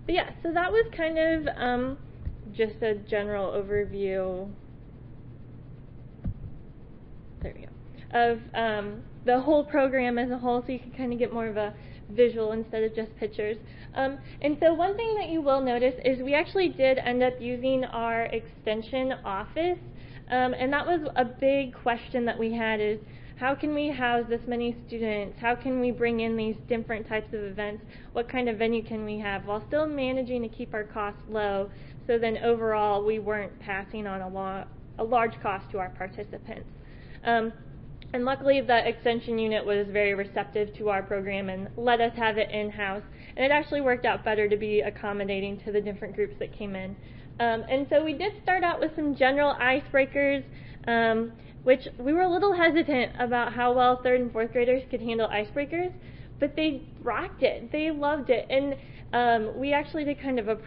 But yeah, so that was kind of just a general overview. There we go. Of the whole program as a whole, so you can kind of get more of a visual instead of just pictures. And so one thing that you will notice is we actually did end up using our extension office, and that was a big question that we had, is how can we house this many students? How can we bring in these different types of events? What kind of venue can we have while still managing to keep our costs low, so then overall we weren't passing on a large cost to our participants. And luckily the extension unit was very receptive to our program and let us have it in-house, and it actually worked out better to be accommodating to the different groups that came in. And so we did start out with some general icebreakers, which we were a little hesitant about how well 3rd and 4th graders could handle icebreakers, but they rocked it. They loved it. And we actually did kind of a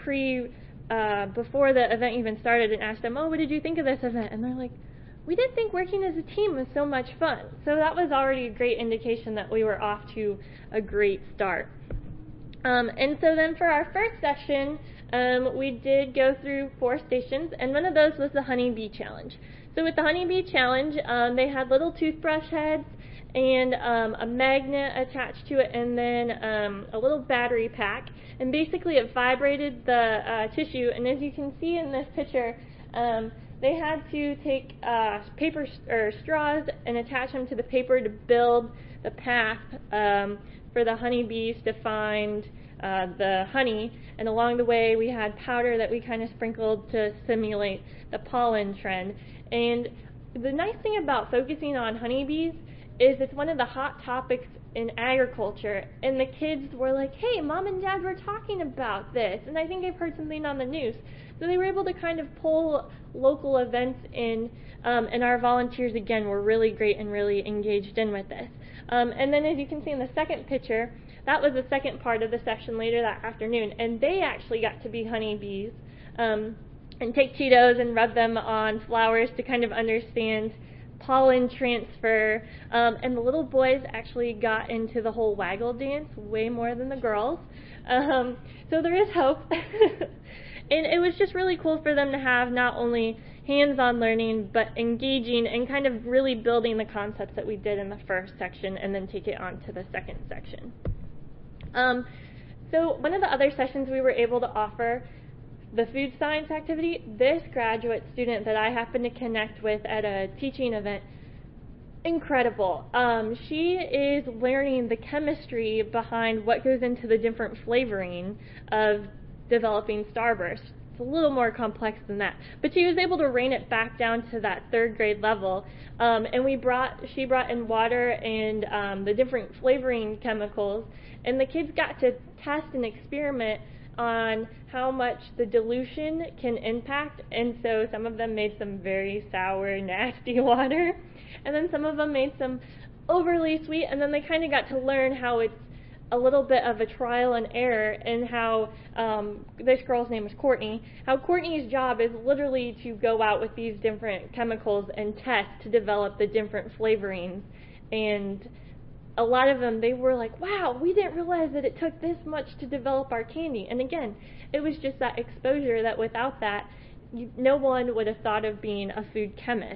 before the event even started, and asked them, oh, what did you think of this event? And they're like, we didn't think working as a team was so much fun. So that was already a great indication that we were off to a great start. And so then for our first session, we did go through 4 stations, and one of those was the Honeybee Challenge. So with the Honeybee Challenge, they had little toothbrush heads and a magnet attached to it, and then a little battery pack. And basically it vibrated the tissue, and as you can see in this picture, they had to take paper or straws and attach them to the paper to build the path for the honeybees to find the honey. And along the way we had powder that we kind of sprinkled to simulate the pollen trend. And the nice thing about focusing on honeybees is it's one of the hot topics in agriculture, and the kids were like, hey, Mom and Dad were talking about this, and I think I've heard something on the news. So they were able to kind of pull local events in, and our volunteers, again, were really great and really engaged in with this. And then as you can see in the second picture, that was the second part of the session later that afternoon, and they actually got to be honeybees and take Cheetos and rub them on flowers to kind of understand pollen transfer, and the little boys actually got into the whole waggle dance way more than the girls. So there is hope. And it was just really cool for them to have not only hands-on learning, but engaging and kind of really building the concepts that we did in the first section and then take it on to the second section. So one of the other sessions we were able to offer, the food science activity, this graduate student that I happened to connect with at a teaching event, incredible. She is learning the chemistry behind what goes into the different flavoring of developing Starburst. It's a little more complex than that, but she was able to rein it back down to that 3rd grade level. And she brought in water and the different flavoring chemicals, and the kids got to test and experiment on how much the dilution can impact. And so some of them made some very sour, nasty water, and then some of them made some overly sweet, and then they kind of got to learn how it's a little bit of a trial and error, and how this girl's name was Courtney, how Courtney's job is literally to go out with these different chemicals and test to develop the different flavorings. And a lot of them, they were like, wow, we didn't realize that it took this much to develop our candy. And again, it was just that exposure that without that, no one would have thought of being a food chemist.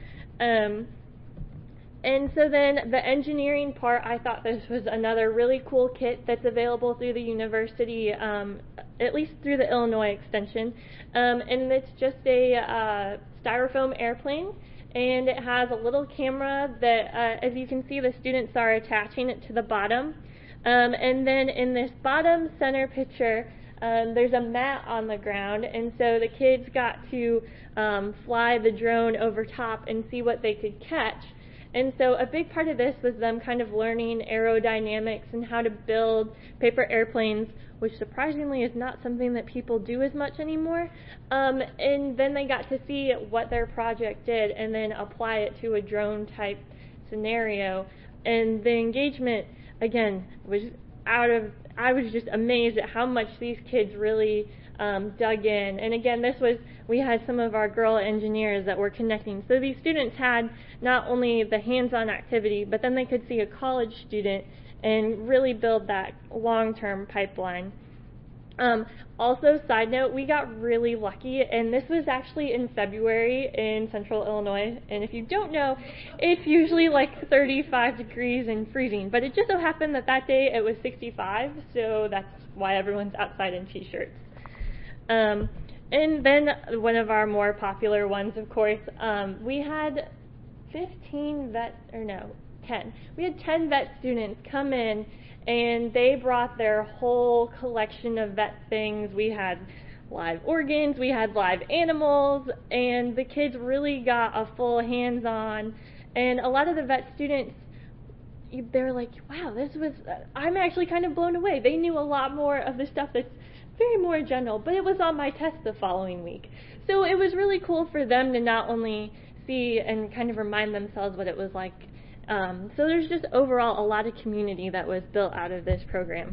And so then the engineering part, I thought this was another really cool kit that's available through the university, at least through the Illinois Extension. And it's just a styrofoam airplane, and it has a little camera that, as you can see, the students are attaching it to the bottom. And then in this bottom center picture, there's a mat on the ground, and so the kids got to fly the drone over top and see what they could catch. And so a big part of this was them kind of learning aerodynamics and how to build paper airplanes, which surprisingly is not something that people do as much anymore. And then they got to see what their project did and then apply it to a drone type scenario. And the engagement, again, was I was just amazed at how much these kids really dug in. And again, we had some of our girl engineers that were connecting. So these students had not only the hands-on activity, but then they could see a college student and really build that long-term pipeline. Also, side note, we got really lucky, and this was actually in February in Central Illinois, and if you don't know, it's usually like 35 degrees and freezing, but it just so happened that that day it was 65, so that's why everyone's outside in t-shirts. And then one of our more popular ones, of course, we had 10. We had 10 vet students come in, and they brought their whole collection of vet things. We had live organs, we had live animals, and the kids really got a full hands-on. And a lot of the vet students, they're like, wow, I'm actually kind of blown away. They knew a lot more of the stuff that's very more general, but it was on my test the following week. So it was really cool for them to not only see and kind of remind themselves what it was like. So there's just overall a lot of community that was built out of this program.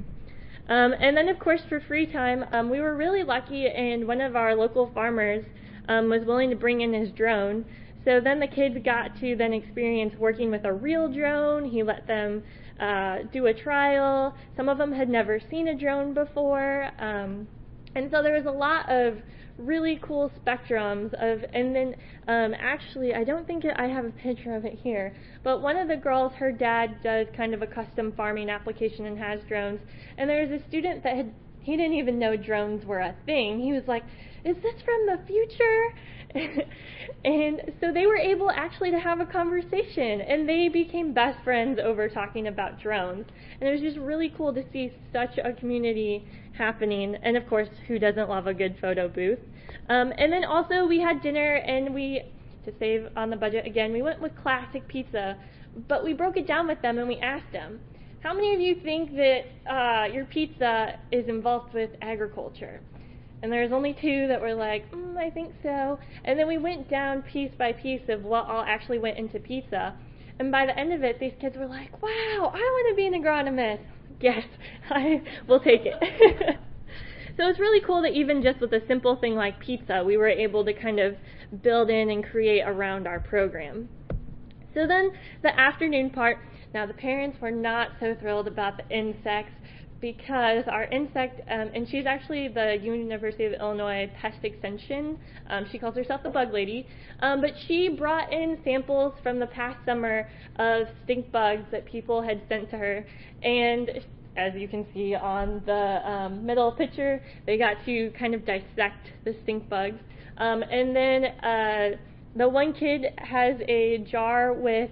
And then, of course, for free time, we were really lucky, and one of our local farmers was willing to bring in his drone. So then the kids got to then experience working with a real drone. He let them do a trial. Some of them had never seen a drone before. And so there was a lot of really cool spectrums of, and then actually I don't think I have a picture of it here, but one of the girls, her dad does kind of a custom farming application and has drones, and there was a student that he didn't even know drones were a thing. He was like, is this from the future? And so they were able actually to have a conversation, and they became best friends over talking about drones. And it was just really cool to see such a community happening, and of course, who doesn't love a good photo booth? And then also we had dinner, and to save on the budget again, we went with classic pizza, but we broke it down with them and we asked them, how many of you think that your pizza is involved with agriculture? And there was only 2 that were like, I think so. And then we went down piece by piece of what all actually went into pizza. And by the end of it, these kids were like, wow, I want to be an agronomist. Yes, I will take it. So it's really cool that even just with a simple thing like pizza, we were able to kind of build in and create around our program. So then the afternoon part, now the parents were not so thrilled about the insects, because our insect, and she's actually the University of Illinois Pest Extension, she calls herself the Bug Lady, but she brought in samples from the past summer of stink bugs that people had sent to her, and as you can see on the middle picture, they got to kind of dissect the stink bugs. And then the one kid has a jar with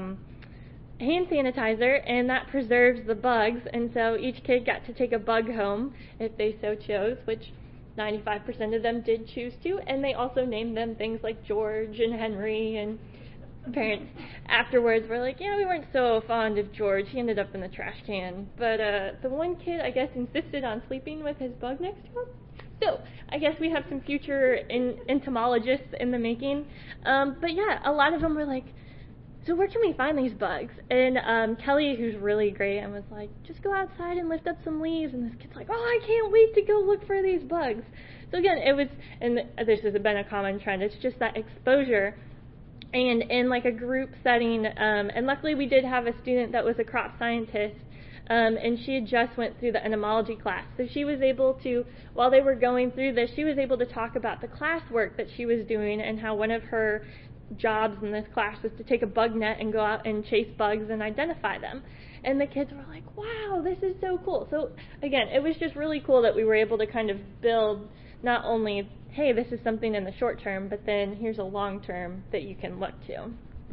hand sanitizer, and that preserves the bugs, and so each kid got to take a bug home if they so chose, which 95% of them did choose to, and they also named them things like George and Henry, and parents afterwards were like, yeah, we weren't so fond of George, he ended up in the trash can, but the one kid, I guess, insisted on sleeping with his bug next to him. So I guess we have some future entomologists in the making, but yeah, a lot of them were like, so where can we find these bugs? And Kelly, who's really great, and was like, just go outside and lift up some leaves. And this kid's like, oh, I can't wait to go look for these bugs. So again, it was, and this has been a common trend, it's just that exposure. And in like a group setting, and luckily we did have a student that was a crop scientist, and she had just went through the entomology class. So she was able to, while they were going through this, she was able to talk about the classwork that she was doing and how one of her jobs in this class was to take a bug net and go out and chase bugs and identify them. And the kids were like, wow, this is so cool. So again, it was just really cool that we were able to kind of build not only, hey, this is something in the short term, but then here's a long term that you can look to.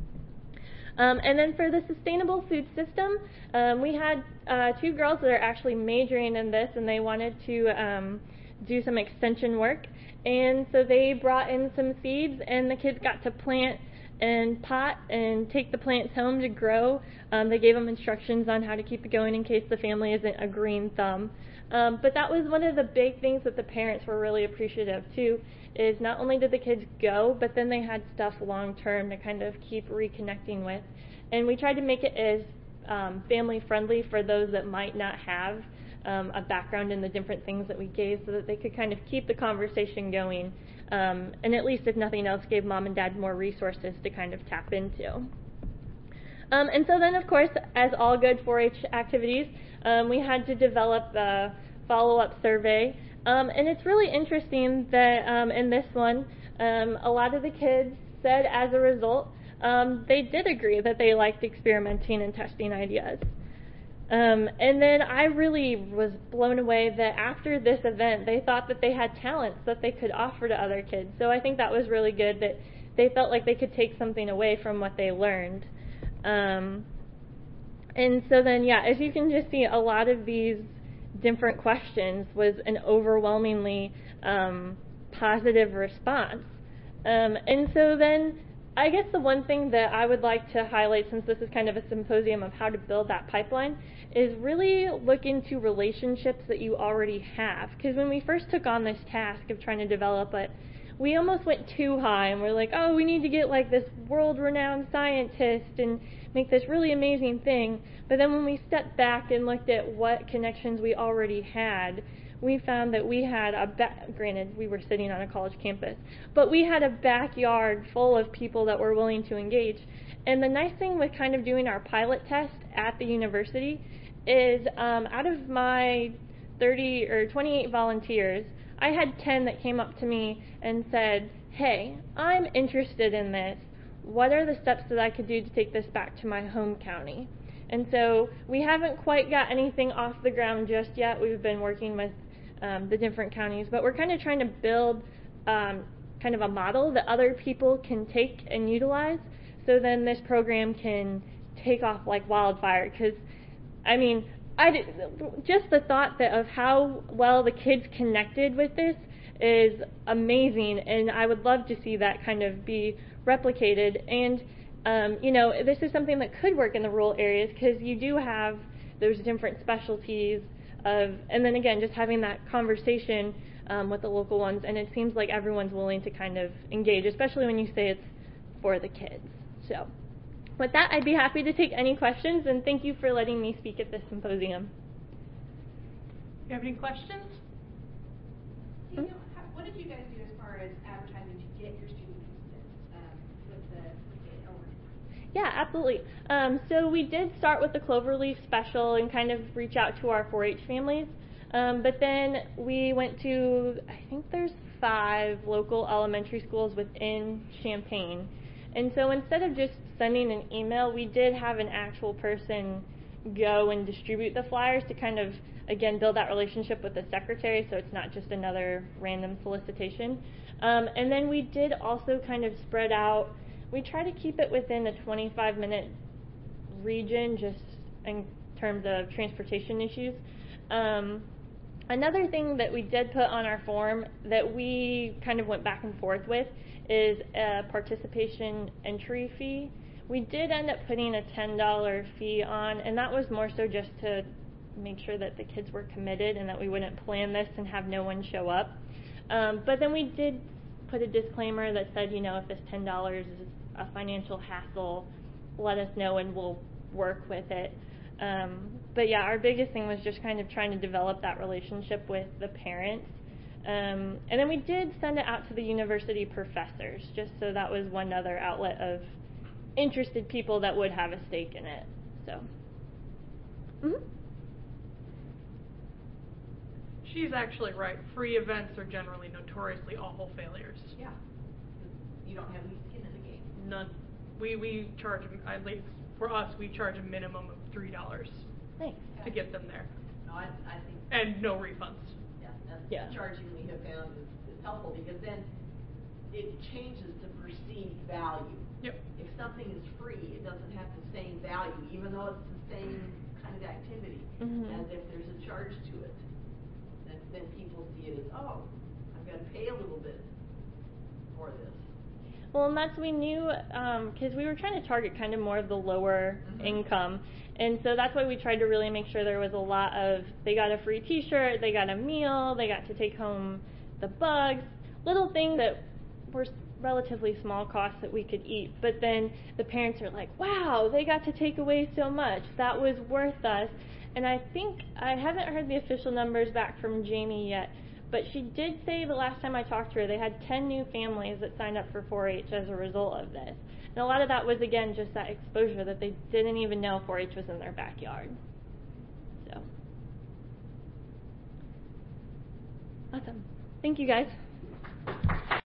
And then for the sustainable food system, we had 2 girls that are actually majoring in this, and they wanted to do some extension work. And so they brought in some seeds, and the kids got to plant and pot and take the plants home to grow. They gave them instructions on how to keep it going in case the family isn't a green thumb. But that was one of the big things that the parents were really appreciative too, is not only did the kids go, but then they had stuff long term to kind of keep reconnecting with. And we tried to make it as family friendly for those that might not have a background in the different things that we gave, so that they could kind of keep the conversation going, and at least if nothing else gave mom and dad more resources to kind of tap into. And so then, of course, as all good 4-H activities, we had to develop a follow-up survey, And it's really interesting that in this one, a lot of the kids said as a result, they did agree that they liked experimenting and testing ideas. And then I really was blown away that after this event, they thought that they had talents that they could offer to other kids. So I think that was really good that they felt like they could take something away from what they learned. And so then, yeah, as you can just see, a lot of these different questions was an overwhelmingly positive response. And so then, I guess the one thing that I would like to highlight, since this is kind of a symposium of how to build that pipeline, is really look into relationships that you already have. Because when we first took on this task of trying to develop it, we almost went too high, and we're like, oh, we need to get like this world-renowned scientist and make this really amazing thing. But then when we stepped back and looked at what connections we already had, we found that we had granted, we were sitting on a college campus, but we had a backyard full of people that were willing to engage. And the nice thing with kind of doing our pilot test at the university is out of my 30 or 28 volunteers, I had 10 that came up to me and said, hey, I'm interested in this. What are the steps that I could do to take this back to my home county? And so we haven't quite got anything off the ground just yet. We've been working with the different counties, but we're kind of trying to build kind of a model that other people can take and utilize, so then this program can take off like wildfire. Because, I mean, just the thought that of how well the kids connected with this is amazing, and I would love to see that kind of be replicated. And you know, this is something that could work in the rural areas, because you do have those different specialties of, and then again, just having that conversation with the local ones, and it seems like everyone's willing to kind of engage, especially when you say it's for the kids. So with that, I'd be happy to take any questions, and thank you for letting me speak at this symposium. You have any questions? You know, what did you guys do as far as advertising to get your students with the awareness? Yeah, absolutely. So we did start with the Cloverleaf special and kind of reach out to our 4-H families. But then we went to, I think there's 5 local elementary schools within Champaign. And so instead of just sending an email, we did have an actual person go and distribute the flyers to kind of, again, build that relationship with the secretary, so it's not just another random solicitation. And then we did also kind of spread out. We try to keep it within a 25-minute region, just in terms of transportation issues. Another thing that we did put on our form that we kind of went back and forth with is a participation entry fee. We did end up putting a $10 fee on, and that was more so just to make sure that the kids were committed and that we wouldn't plan this and have no one show up. But then we did put a disclaimer that said, you know, if this $10 is a financial hassle, let us know and we'll work with it. But yeah, our biggest thing was just kind of trying to develop that relationship with the parents. And then we did send it out to the university professors, just so that was one other outlet of interested people that would have a stake in it. So. Mm-hmm. She's actually right. Free events are generally notoriously awful failures. Yeah. You don't have any skin in the game. None. We charge, at least for us, we charge a minimum of $3 Thanks. to get them there. No, I think. And no refunds. Yeah, that's charging we have found is helpful, because then it changes the perceived value. Yep. If something is free, it doesn't have the same value, even though it's the same kind of activity, as if there's a charge to it. Then people see it as, oh, I've got to pay a little bit for this. Well, and that's, we knew, because we were trying to target kind of more of the lower income, and so that's why we tried to really make sure there was a lot of, they got a free t-shirt, they got a meal, they got to take home the bugs, little things that were relatively small costs that we could eat, but then the parents are like, wow, they got to take away so much, that was worth us. And I think, I haven't heard the official numbers back from Jamie yet, but she did say the last time I talked to her, they had 10 new families that signed up for 4-H as a result of this. And a lot of that was, again, just that exposure that they didn't even know 4-H was in their backyard. So. Awesome. Thank you, guys.